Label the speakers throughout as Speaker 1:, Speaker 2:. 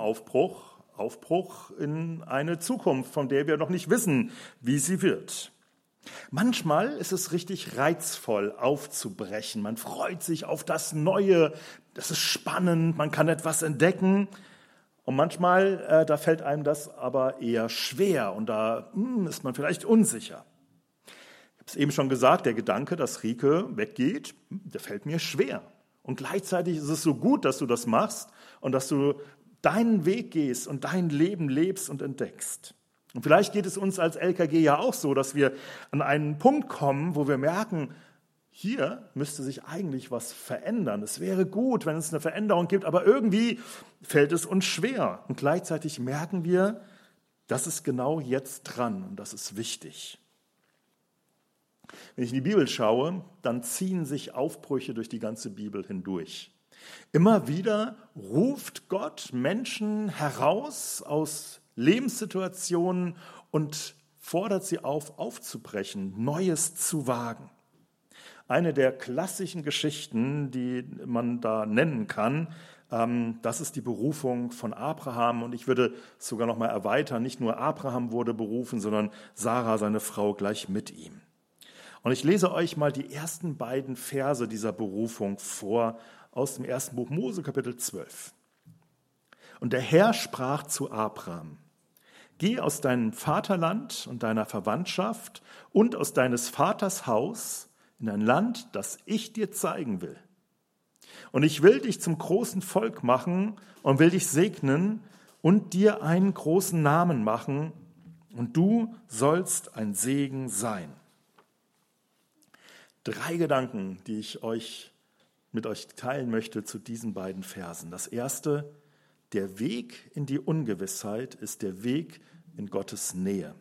Speaker 1: Aufbruch in eine Zukunft, von der wir noch nicht wissen, wie sie wird. Manchmal ist es richtig reizvoll, aufzubrechen. Man freut sich auf das Neue, das ist spannend, man kann etwas entdecken. Und manchmal, da fällt einem das aber eher schwer und da ist man vielleicht unsicher. Ich habe es eben schon gesagt, der Gedanke, dass Rike weggeht, der fällt mir schwer. Und gleichzeitig ist es so gut, dass du das machst und dass du deinen Weg gehst und dein Leben lebst und entdeckst. Und vielleicht geht es uns als LKG ja auch so, dass wir an einen Punkt kommen, wo wir merken, hier müsste sich eigentlich was verändern. Es wäre gut, wenn es eine Veränderung gibt, aber irgendwie fällt es uns schwer. Und gleichzeitig merken wir, das ist genau jetzt dran und das ist wichtig. Wenn ich in die Bibel schaue, dann ziehen sich Aufbrüche durch die ganze Bibel hindurch. Immer wieder ruft Gott Menschen heraus aus Lebenssituationen und fordert sie auf, aufzubrechen, Neues zu wagen. Eine der klassischen Geschichten, die man da nennen kann, das ist die Berufung von Abraham. Und ich würde es sogar noch mal erweitern. Nicht nur Abraham wurde berufen, sondern Sarah, seine Frau, gleich mit ihm. Und ich lese euch mal die ersten beiden Verse dieser Berufung vor aus dem ersten Buch Mose, Kapitel 12. Und der Herr sprach zu Abraham: Geh aus deinem Vaterland und deiner Verwandtschaft und aus deines Vaters Haus in ein Land, das ich dir zeigen will. Und ich will dich zum großen Volk machen und will dich segnen und dir einen großen Namen machen, und du sollst ein Segen sein. 3 Gedanken, die ich mit euch teilen möchte zu diesen beiden Versen. Das erste: Der Weg in die Ungewissheit ist der Weg in Gottes Nähe.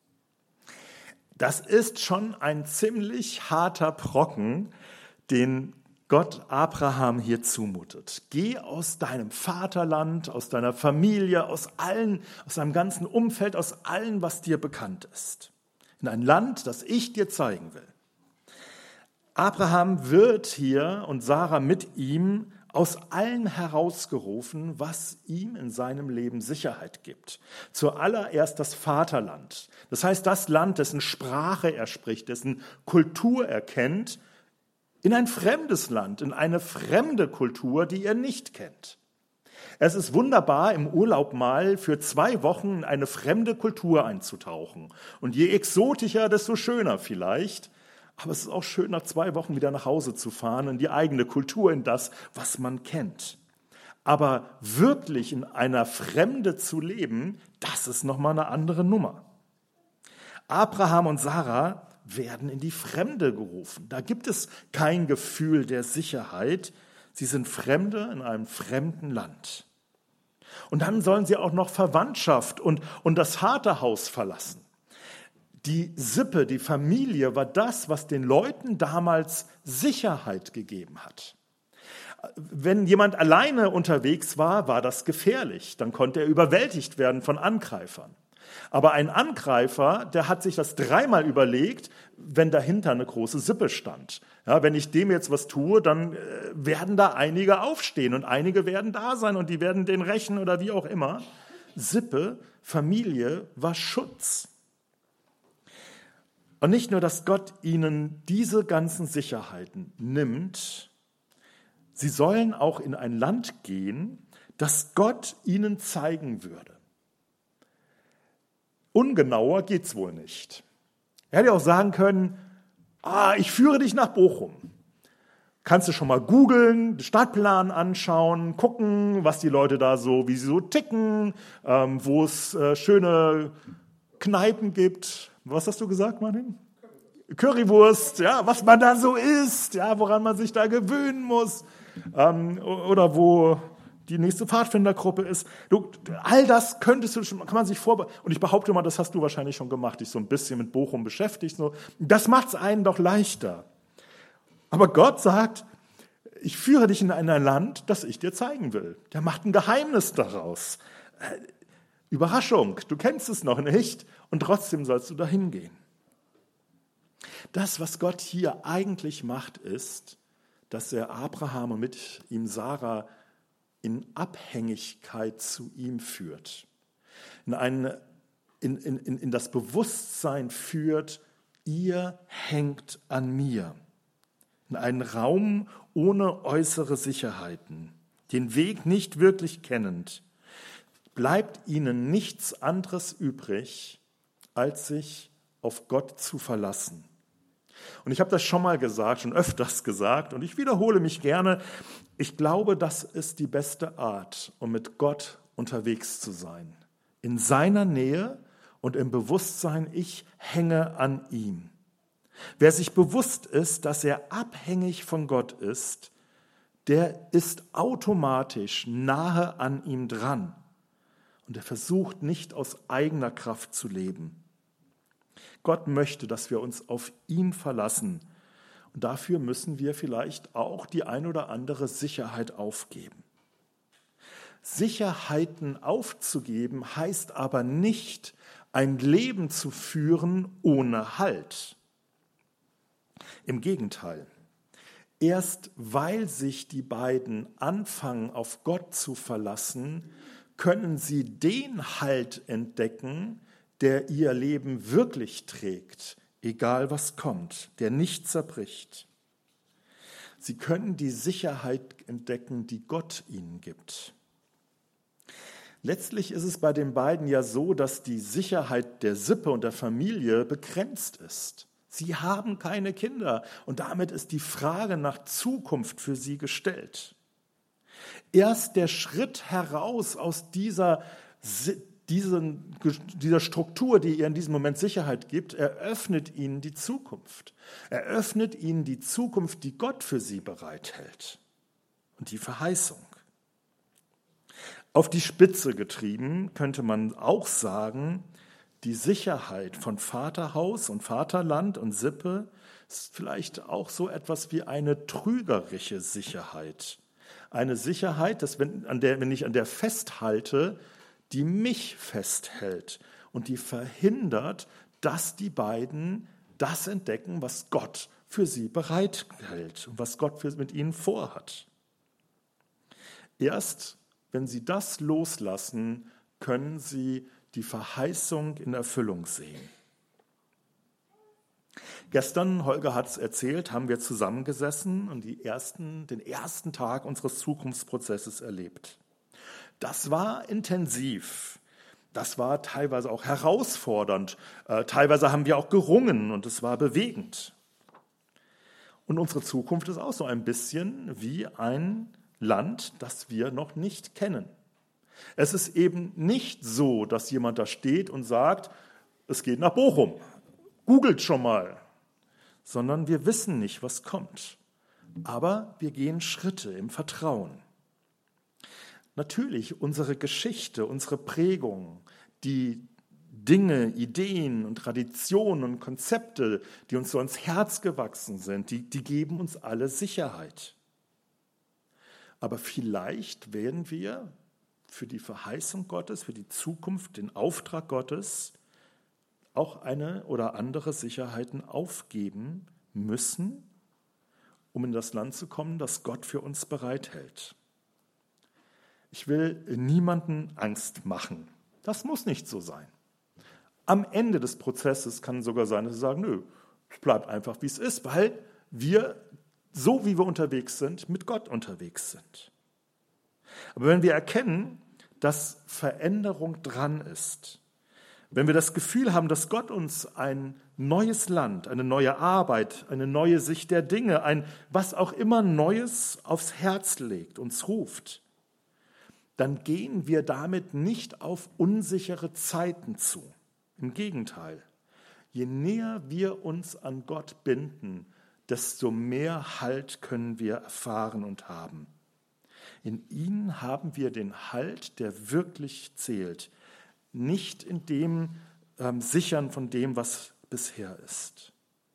Speaker 1: Das ist schon ein ziemlich harter Brocken, den Gott Abraham hier zumutet. Geh aus deinem Vaterland, aus deiner Familie, aus deinem ganzen Umfeld, aus allem, was dir bekannt ist, in ein Land, das ich dir zeigen will. Abraham wird hier und Sarah mit ihm aus allem herausgerufen, was ihm in seinem Leben Sicherheit gibt. Zuallererst das Vaterland. Das heißt, das Land, dessen Sprache er spricht, dessen Kultur er kennt, in ein fremdes Land, in eine fremde Kultur, die er nicht kennt. Es ist wunderbar, im Urlaub mal für 2 Wochen in eine fremde Kultur einzutauchen. Und je exotischer, desto schöner vielleicht. Aber es ist auch schön, nach 2 Wochen wieder nach Hause zu fahren, in die eigene Kultur, in das, was man kennt. Aber wirklich in einer Fremde zu leben, das ist nochmal eine andere Nummer. Abraham und Sarah werden in die Fremde gerufen. Da gibt es kein Gefühl der Sicherheit. Sie sind Fremde in einem fremden Land. Und dann sollen sie auch noch Verwandtschaft und das Vaterhaus verlassen. Die Sippe, die Familie war das, was den Leuten damals Sicherheit gegeben hat. Wenn jemand alleine unterwegs war, war das gefährlich. Dann konnte er überwältigt werden von Angreifern. Aber ein Angreifer, der hat sich das 3-mal überlegt, wenn dahinter eine große Sippe stand. Ja, wenn ich dem jetzt was tue, dann werden da einige aufstehen und einige werden da sein und die werden den rächen oder wie auch immer. Sippe, Familie war Schutz. Und nicht nur, dass Gott ihnen diese ganzen Sicherheiten nimmt, sie sollen auch in ein Land gehen, das Gott ihnen zeigen würde. Ungenauer geht's wohl nicht. Er hätte auch sagen können, ich führe dich nach Bochum. Kannst du schon mal googeln, den Stadtplan anschauen, gucken, was die Leute da so, wie sie so ticken, wo es schöne Kneipen gibt. Was hast du gesagt, Martin? Currywurst, ja, was man da so isst, ja, woran man sich da gewöhnen muss, oder wo die nächste Pfadfindergruppe ist. All das kann man sich vorbereiten. Und ich behaupte mal, das hast du wahrscheinlich schon gemacht, dich so ein bisschen mit Bochum beschäftigt. So. Das macht es einen doch leichter. Aber Gott sagt, ich führe dich in ein Land, das ich dir zeigen will. Der macht ein Geheimnis daraus. Überraschung, du kennst es noch nicht und trotzdem sollst du dahin gehen. Das, was Gott hier eigentlich macht, ist, dass er Abraham und mit ihm Sarah in Abhängigkeit zu ihm führt, in das Bewusstsein führt, ihr hängt an mir, in einen Raum ohne äußere Sicherheiten, den Weg nicht wirklich kennend, bleibt ihnen nichts anderes übrig, als sich auf Gott zu verlassen. Und ich habe das schon mal gesagt, schon öfters gesagt, und ich wiederhole mich gerne. Ich glaube, das ist die beste Art, um mit Gott unterwegs zu sein. In seiner Nähe und im Bewusstsein, ich hänge an ihm. Wer sich bewusst ist, dass er abhängig von Gott ist, der ist automatisch nahe an ihm dran. Und er versucht nicht aus eigener Kraft zu leben. Gott möchte, dass wir uns auf ihn verlassen. Und dafür müssen wir vielleicht auch die ein oder andere Sicherheit aufgeben. Sicherheiten aufzugeben heißt aber nicht, ein Leben zu führen ohne Halt. Im Gegenteil. Erst weil sich die beiden anfangen, auf Gott zu verlassen, können sie den Halt entdecken, der ihr Leben wirklich trägt, egal was kommt, der nicht zerbricht. Sie können die Sicherheit entdecken, die Gott ihnen gibt. Letztlich ist es bei den beiden ja so, dass die Sicherheit der Sippe und der Familie begrenzt ist. Sie haben keine Kinder und damit ist die Frage nach Zukunft für sie gestellt. Erst der Schritt heraus aus dieser Struktur, die ihr in diesem Moment Sicherheit gibt, eröffnet ihnen die Zukunft. Eröffnet ihnen die Zukunft, die Gott für sie bereithält. Und die Verheißung. Auf die Spitze getrieben könnte man auch sagen, die Sicherheit von Vaterhaus und Vaterland und Sippe ist vielleicht auch so etwas wie eine trügerische Sicherheit. Eine Sicherheit, dass wenn ich an der festhalte, die mich festhält und die verhindert, dass die beiden das entdecken, was Gott für sie bereithält und was Gott mit ihnen vorhat. Erst wenn sie das loslassen, können sie die Verheißung in Erfüllung sehen. Gestern, Holger hat es erzählt, haben wir zusammengesessen und den ersten Tag unseres Zukunftsprozesses erlebt. Das war intensiv, das war teilweise auch herausfordernd, teilweise haben wir auch gerungen und es war bewegend. Und unsere Zukunft ist auch so ein bisschen wie ein Land, das wir noch nicht kennen. Es ist eben nicht so, dass jemand da steht und sagt, es geht nach Bochum, googelt schon mal, sondern wir wissen nicht, was kommt. Aber wir gehen Schritte im Vertrauen. Natürlich, unsere Geschichte, unsere Prägung, die Dinge, Ideen und Traditionen und Konzepte, die uns so ans Herz gewachsen sind, die geben uns alle Sicherheit. Aber vielleicht werden wir für die Verheißung Gottes, für die Zukunft, den Auftrag Gottes auch eine oder andere Sicherheiten aufgeben müssen, um in das Land zu kommen, das Gott für uns bereithält. Ich will niemanden Angst machen. Das muss nicht so sein. Am Ende des Prozesses kann es sogar sein, dass sie sagen, nö, es bleibt einfach, wie es ist, weil wir, so wie wir unterwegs sind, mit Gott unterwegs sind. Aber wenn wir erkennen, dass Veränderung dran ist, wenn wir das Gefühl haben, dass Gott uns ein neues Land, eine neue Arbeit, eine neue Sicht der Dinge, ein was auch immer Neues aufs Herz legt, uns ruft, dann gehen wir damit nicht auf unsichere Zeiten zu. Im Gegenteil, je näher wir uns an Gott binden, desto mehr Halt können wir erfahren und haben. In ihm haben wir den Halt, der wirklich zählt, nicht in dem Sichern von dem, was bisher ist.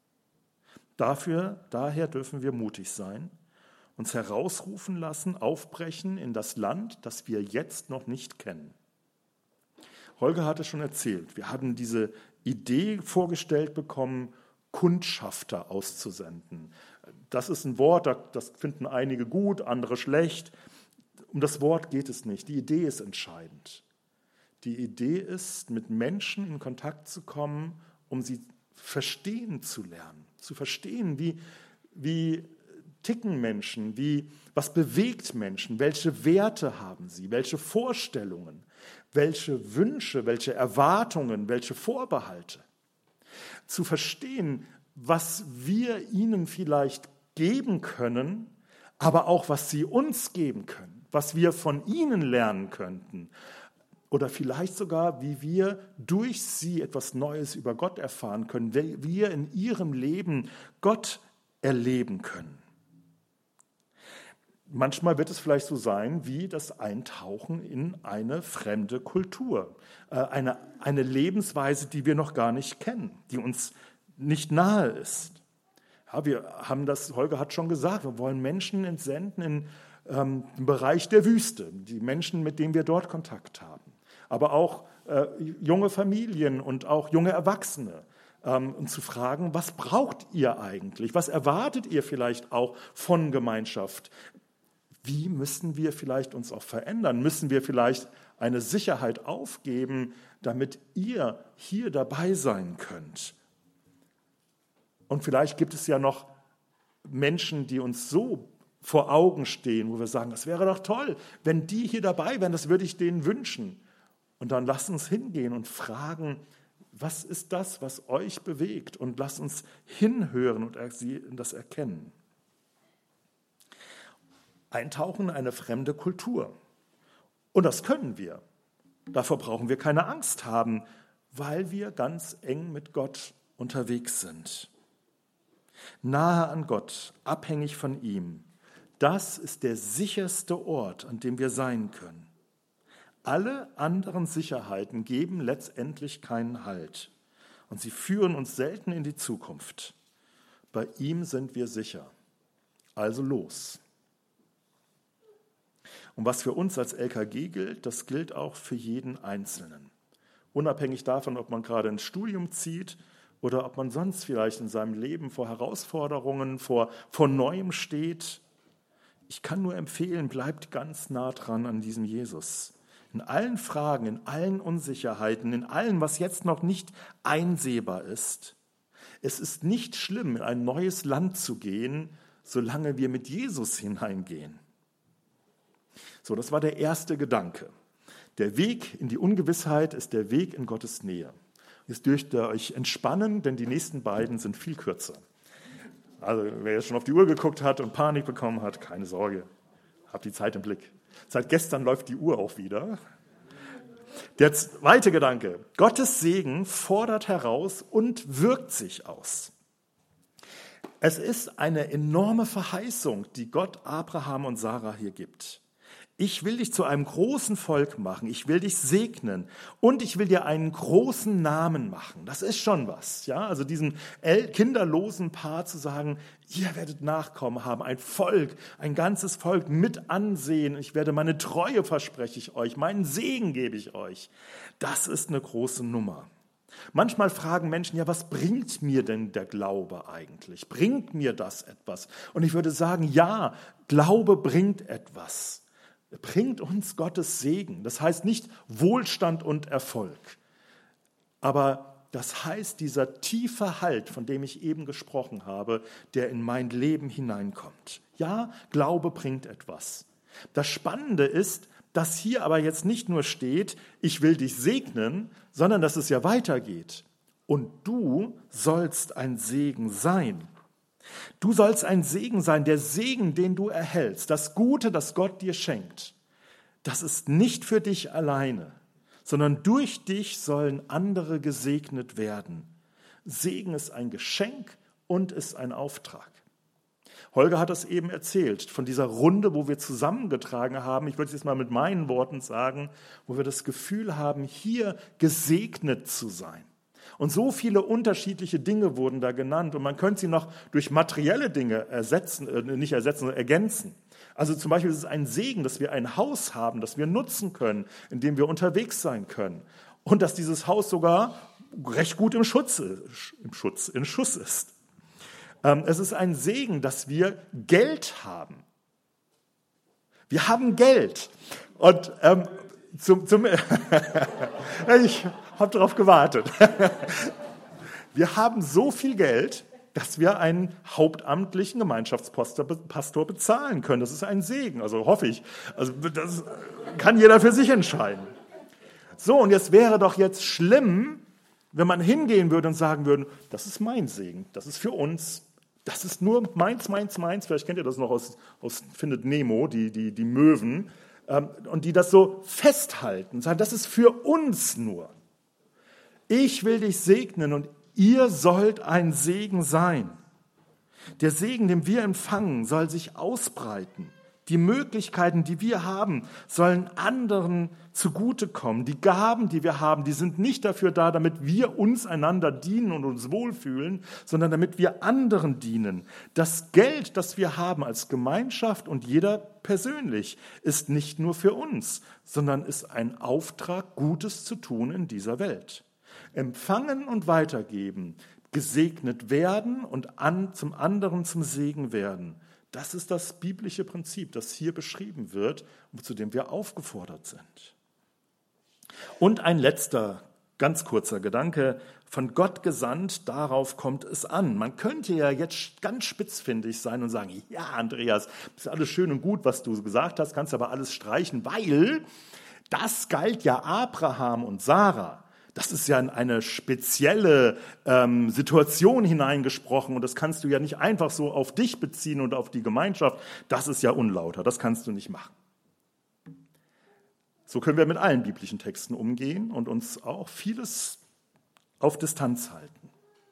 Speaker 1: Daher dürfen wir mutig sein, uns herausrufen lassen, aufbrechen in das Land, das wir jetzt noch nicht kennen. Holger hat es schon erzählt, wir haben diese Idee vorgestellt bekommen, Kundschafter auszusenden. Das ist ein Wort, das finden einige gut, andere schlecht. Um das Wort geht es nicht. Die Idee ist entscheidend. Die Idee ist, mit Menschen in Kontakt zu kommen, um sie verstehen zu lernen. Zu verstehen, wie ticken Menschen, was bewegt Menschen, welche Werte haben sie, welche Vorstellungen, welche Wünsche, welche Erwartungen, welche Vorbehalte. Zu verstehen, was wir ihnen vielleicht geben können, aber auch, was sie uns geben können, was wir von ihnen lernen könnten. Oder vielleicht sogar, wie wir durch sie etwas Neues über Gott erfahren können, wie wir in ihrem Leben Gott erleben können. Manchmal wird es vielleicht so sein, wie das Eintauchen in eine fremde Kultur, eine Lebensweise, die wir noch gar nicht kennen, die uns nicht nahe ist. Ja, wir haben das, Holger hat schon gesagt, wir wollen Menschen entsenden im Bereich der Wüste, die Menschen, mit denen wir dort Kontakt haben. Aber auch junge Familien und auch junge Erwachsene. Und zu fragen, was braucht ihr eigentlich? Was erwartet ihr vielleicht auch von Gemeinschaft? Wie müssen wir vielleicht uns auch verändern? Müssen wir vielleicht eine Sicherheit aufgeben, damit ihr hier dabei sein könnt? Und vielleicht gibt es ja noch Menschen, die uns so vor Augen stehen, wo wir sagen, das wäre doch toll, wenn die hier dabei wären, das würde ich denen wünschen. Und dann lasst uns hingehen und fragen, was ist das, was euch bewegt? Und lasst uns hinhören und das erkennen. Eintauchen in eine fremde Kultur. Und das können wir. Davor brauchen wir keine Angst haben, weil wir ganz eng mit Gott unterwegs sind. Nahe an Gott, abhängig von ihm. Das ist der sicherste Ort, an dem wir sein können. Alle anderen Sicherheiten geben letztendlich keinen Halt. Und sie führen uns selten in die Zukunft. Bei ihm sind wir sicher. Also los. Und was für uns als LKG gilt, das gilt auch für jeden Einzelnen. Unabhängig davon, ob man gerade ins Studium zieht oder ob man sonst vielleicht in seinem Leben vor Herausforderungen, vor Neuem steht. Ich kann nur empfehlen, bleibt ganz nah dran an diesem Jesus. In allen Fragen, in allen Unsicherheiten, in allem, was jetzt noch nicht einsehbar ist. Es ist nicht schlimm, in ein neues Land zu gehen, solange wir mit Jesus hineingehen. So, das war der erste Gedanke. Der Weg in die Ungewissheit ist der Weg in Gottes Nähe. Jetzt dürft ihr euch entspannen, denn die nächsten beiden sind viel kürzer. Also wer jetzt schon auf die Uhr geguckt hat und Panik bekommen hat, keine Sorge, habt die Zeit im Blick. Seit gestern läuft die Uhr auch wieder. Der zweite Gedanke, Gottes Segen fordert heraus und wirkt sich aus. Es ist eine enorme Verheißung, die Gott Abraham und Sarah hier gibt. Ich will dich zu einem großen Volk machen, ich will dich segnen und ich will dir einen großen Namen machen. Das ist schon was, ja? Also diesem kinderlosen Paar zu sagen, ihr werdet Nachkommen haben, ein Volk, ein ganzes Volk mit Ansehen. Ich werde meine Treue verspreche ich euch, meinen Segen gebe ich euch. Das ist eine große Nummer. Manchmal fragen Menschen, ja, was bringt mir denn der Glaube eigentlich? Bringt mir das etwas? Und ich würde sagen, ja, Glaube bringt etwas. Bringt uns Gottes Segen. Das heißt nicht Wohlstand und Erfolg. Aber das heißt dieser tiefe Halt, von dem ich eben gesprochen habe, der in mein Leben hineinkommt. Ja, Glaube bringt etwas. Das Spannende ist, dass hier aber jetzt nicht nur steht, ich will dich segnen, sondern dass es ja weitergeht. Und du sollst ein Segen sein. Du sollst ein Segen sein, der Segen, den du erhältst, das Gute, das Gott dir schenkt. Das ist nicht für dich alleine, sondern durch dich sollen andere gesegnet werden. Segen ist ein Geschenk und ist ein Auftrag. Holger hat es eben erzählt, von dieser Runde, wo wir zusammengetragen haben, ich würde es jetzt mal mit meinen Worten sagen, wo wir das Gefühl haben, hier gesegnet zu sein. Und so viele unterschiedliche Dinge wurden da genannt und man könnte sie noch durch materielle Dinge ergänzen. Also zum Beispiel ist es ein Segen, dass wir ein Haus haben, das wir nutzen können, in dem wir unterwegs sein können. Und dass dieses Haus sogar recht gut in Schuss ist. Es ist ein Segen, dass wir Geld haben. Wir haben Geld. Und ich habe darauf gewartet. Wir haben so viel Geld, dass wir einen hauptamtlichen Gemeinschaftspastor bezahlen können. Das ist ein Segen, also hoffe ich. Also das kann jeder für sich entscheiden. So, und es wäre doch jetzt schlimm, wenn man hingehen würde und sagen würde, das ist mein Segen, das ist für uns, das ist nur meins. Vielleicht kennt ihr das noch aus Findet Nemo, die Möwen, und die das so festhalten, sagen, das ist für uns nur. Ich will dich segnen und ihr sollt ein Segen sein. Der Segen, den wir empfangen, soll sich ausbreiten. Die Möglichkeiten, die wir haben, sollen anderen zugutekommen. Die Gaben, die wir haben, die sind nicht dafür da, damit wir uns einander dienen und uns wohlfühlen, sondern damit wir anderen dienen. Das Geld, das wir haben als Gemeinschaft und jeder persönlich, ist nicht nur für uns, sondern ist ein Auftrag, Gutes zu tun in dieser Welt. Empfangen und weitergeben, gesegnet werden und zum anderen zum Segen werden. Das ist das biblische Prinzip, das hier beschrieben wird und zu dem wir aufgefordert sind. Und ein letzter, ganz kurzer Gedanke, von Gott gesandt, darauf kommt es an. Man könnte ja jetzt ganz spitzfindig sein und sagen, ja Andreas, das ist alles schön und gut, was du gesagt hast, kannst aber alles streichen, weil das galt ja Abraham und Sarah. Das ist ja in eine spezielle Situation hineingesprochen und das kannst du ja nicht einfach so auf dich beziehen und auf die Gemeinschaft. Das ist ja unlauter, das kannst du nicht machen. So können wir mit allen biblischen Texten umgehen und uns auch vieles auf Distanz halten.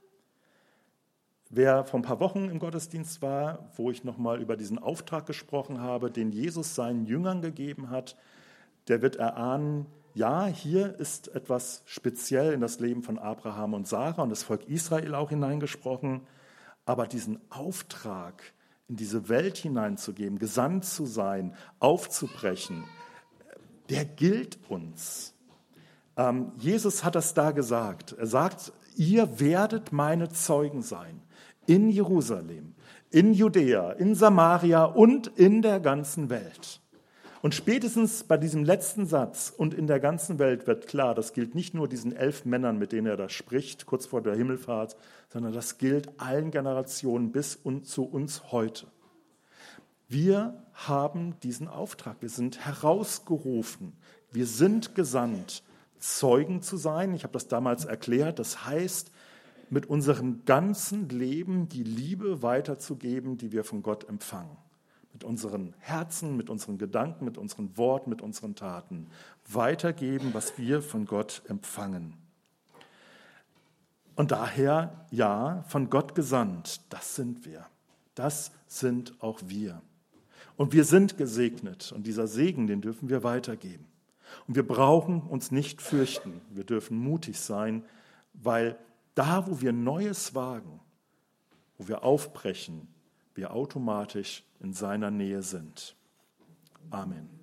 Speaker 1: Wer vor ein paar Wochen im Gottesdienst war, wo ich nochmal über diesen Auftrag gesprochen habe, den Jesus seinen Jüngern gegeben hat, der wird erahnen, ja, hier ist etwas speziell in das Leben von Abraham und Sarah und das Volk Israel auch hineingesprochen, aber diesen Auftrag in diese Welt hineinzugeben, gesandt zu sein, aufzubrechen, der gilt uns. Jesus hat das da gesagt. Er sagt, ihr werdet meine Zeugen sein in Jerusalem, in Judäa, in Samaria und in der ganzen Welt. Und spätestens bei diesem letzten Satz und in der ganzen Welt wird klar, das gilt nicht nur diesen 11 Männern, mit denen er da spricht, kurz vor der Himmelfahrt, sondern das gilt allen Generationen bis und zu uns heute. Wir haben diesen Auftrag, wir sind herausgerufen, wir sind gesandt, Zeugen zu sein. Ich habe das damals erklärt, das heißt, mit unserem ganzen Leben die Liebe weiterzugeben, die wir von Gott empfangen. Mit unseren Herzen, mit unseren Gedanken, mit unseren Worten, mit unseren Taten weitergeben, was wir von Gott empfangen. Und daher, ja, von Gott gesandt, das sind wir. Das sind auch wir. Und wir sind gesegnet und dieser Segen, den dürfen wir weitergeben. Und wir brauchen uns nicht fürchten, wir dürfen mutig sein, weil da, wo wir Neues wagen, wo wir aufbrechen, wir automatisch in seiner Nähe sind. Amen.